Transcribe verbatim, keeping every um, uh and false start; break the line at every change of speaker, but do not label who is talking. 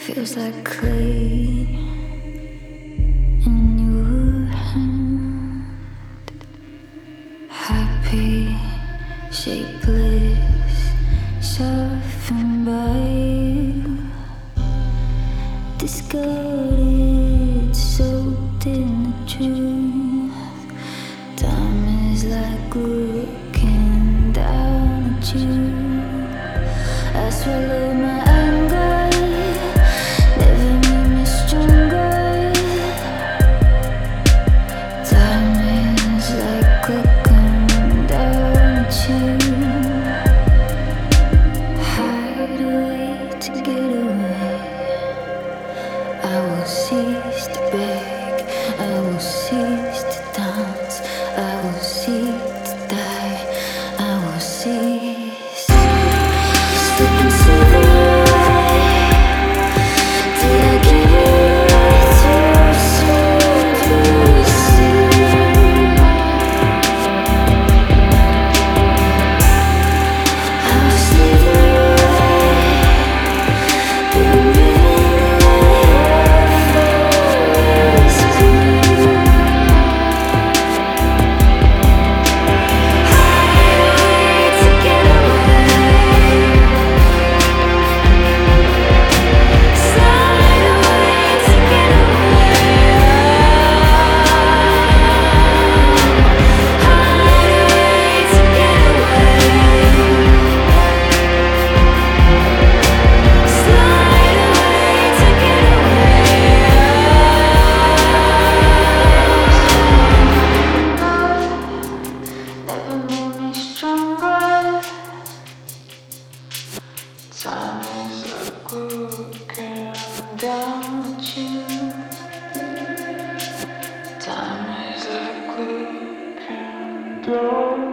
Feels like clay in your hand. Happy, shapeless, softened by you. Discarded, soaked in the truth. Time is like looking down at you. I swallow my anger, never made me stronger. Time is like looking down at you. Hide away to get away. I will cease to beg, I will cease to dance, I will cease to die, I will cease. Slip into the light. Did I give it too soon to see? I will slither away, been driven away forest me. Highway to get away. Slide away to get away. Hide away to get away. Slide away to get away. Never made me stronger. Time is like looking down at you. Time is like looking down.